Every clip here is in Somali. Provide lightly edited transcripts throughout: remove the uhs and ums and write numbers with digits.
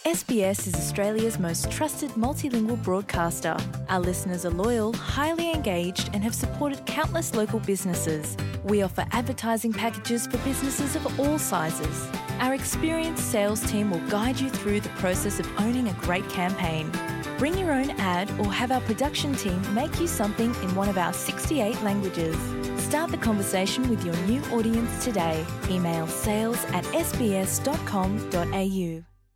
SBS is Australia's most trusted multilingual broadcaster. Our listeners are loyal, highly engaged and have supported countless local businesses. We offer advertising packages for businesses of all sizes. Our experienced sales team will guide you through the process of owning a great campaign. Bring your own ad or have our production team make you something in one of our 68 languages. Start the conversation with your new audience today. Email sales@sbs.com.au.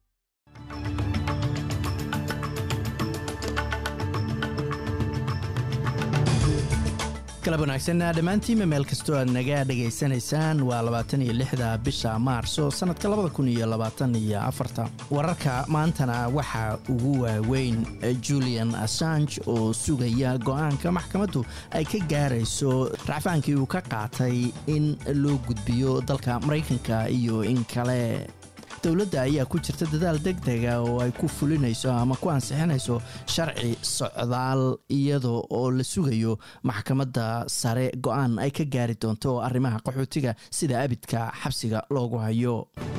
galab wanaagsan dhammaantiinba meel kastoo aad naga dhegaysanaysaan waa 26 bisha maarso sanadka 2024 wararka maantana waxaa ugu waaweyn Julian Assange oo sugaya go'aanka maxkamaddu ay ka gaarayso racfaankii uu ka qaatay in loo gudbiyo dalka Mareykanka iyo in kale dawladda ayaa ku jirta dadaal degdega oo ay ku fulinayso ama ku ansixinayso sharci socdaal iyadoo oo la sugayo maxkamadda sare go'aan ay ka gaari doonto arrimaha qaxootiga sida abidka xabsiga loogu hayo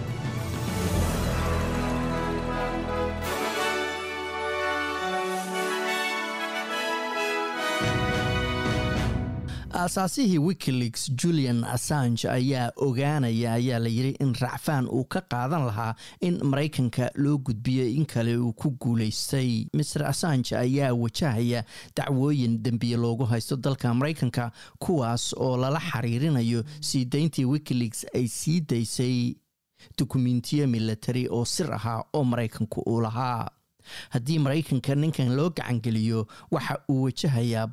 asaasihii WikiLeaks Julian Assange ayaa ogaanaya ayaa la yiri in racfaan uu ka qaadan lahaa in Mareykanka loo gudbiyo in kale uu ku guuleystay Mr Assange ayaa wajahaya dacwooyin dambiye loogu haysto dalka Mareykanka kuwaas oo lala xiriirinayo sii deyntii WikiLeaks ay sii deysay dukumentiyo military oo sir ah oo Mareykanku u lahaa haddii Mareykanka ninkan loo gacan geliyo waxa uu wajahayaa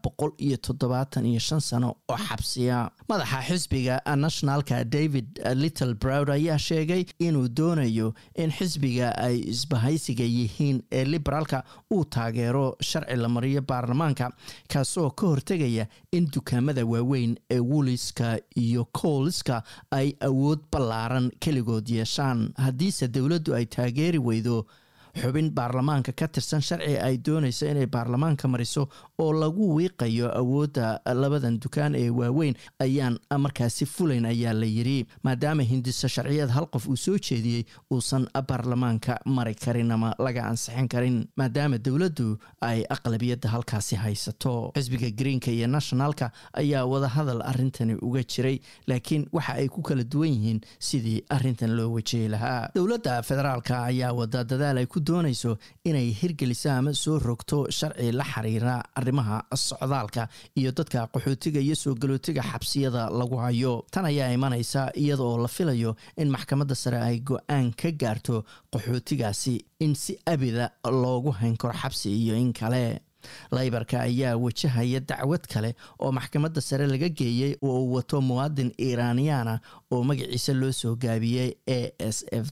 175 sano oo xabsiya madaxa xisbiga nationalka David Littleproud ayaa sheegay inuu doonayo in xisbiga ay isbahaysiga yihiin ee liberaalka uu taageero sharci la mariyo baarlamaanka kaasoo ka hortagaya in dukaamada waaweyn ee Woolworthska iyo Coleska ay awood ballaaran kaligood yeeshaan haddiise dawladdu ay taageeri weydo xubin baarlamaanka ka tirsan sharci ay doonayso inay baarlamaanka mariso oo lagu wiiqayo awoodda labadan dukaan ee waaweyn ayaan markaasi fulayn ayaa la yiri maadaama hindisa sharciyad hal qof uu soo jeediyay uusan baarlamaanka mari karin ama laga ansixin karin maadaama dawladdu ay aqlabiyadda halkaasi haysato xisbiga Greenka iyo Nationalka ayaa wada hadal arintani uga jiray laakiin waxa ay ku kala duwan yihiin sidii arintan loo wajihi lahaa dawladda federaalka ayaa wada dadaal ay doonayso inay hirgeliso ama soo rogto sharci la xiriira arrimaha socdaalka iyo dadka qaxootiga iyo soo galootiga xabsiyada lagu hayo tan ayaa imanaysa iyadoo la filayo in maxkamadda sare ay go'aan ka gaarto qaxootigaasi in si abida loogu hayn karo xabsi iyo in kale laybarka ayaa wajahaya dacwad kale oo maxkamadda sare laga geeyay oo uu wato muwaadin Iiraaniyana oo magaciisa loo soo gaabiyay ASF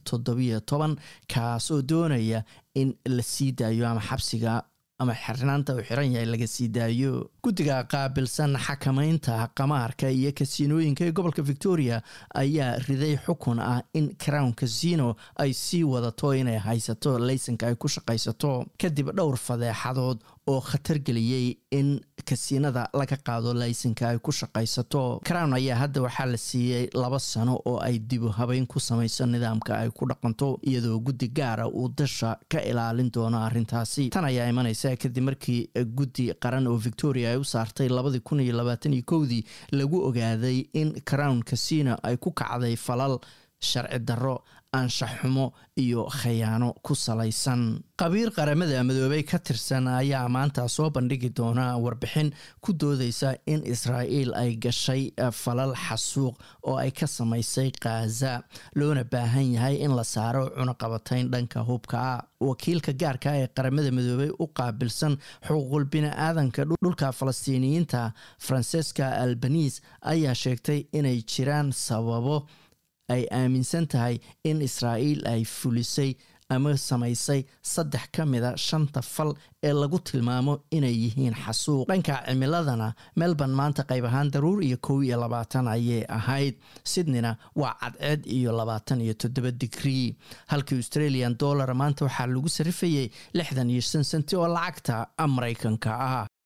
17 kaasoo doonaya in la sii daayo ama xabsiga ama xirnaanta uu xiran yahay laga sii daayo guddiga qaabilsan xakamaynta qamaarka iyo kasiinooyinka ee gobolka Victoria ayaa riday xukun ah in Crown Casino ay sii wadato inay haysato laysanka ay ku shaqaysato kadib dhowr fadeexadood oo khatar geliyay in kasiinada laga qaado laysanka ay ku shaqaysato Crown ayaa hadda waxa la siiyay 2 sano oo ay dib u habeyn ku samayso nidaamka ay ku dhaqanto iyadoo guddi gaar ah uu dasha ka ilaalin doono arintaasi tan ayaa imanaysa kadib markii guddi qaran oo Victoria ay u saartay 2021 lagu ogaaday in Crown Casino ay ku kacday falal sharci darro anshax xumo iyo khiyaano ku salaysan qabiir qaramada midoobay ka tirsan ayaa maanta soo bandhigi doona warbixin ku doodaysa in Israa'iil ay gashay falal xasuuq oo ay ka samaysay Gaza loona baahan yahay in la saaro cunaqabatayn dhanka hubka wakiilka gaarka ee qaramada midoobay u qaabilsan xuquuqul bini'aadanka dhulka Falastiiniyiinta Francesca Albanese ayaa sheegtay inay jiraan sababo ay aaminsan tahay in Israa'iil ay fulisay ama samaysay 3 kamida 5 fal ee lagu tilmaamo inay yihiin xasuuq dhanka cimiladana Melbourne maanta qayb ahaan daruur iyo 22 ayay ahayd Sydneyna waa cadceed iyo 27 degree halka Australian dollar maanta waxa lagu sarifayay 65 senti oo lacagta Mareykanka ah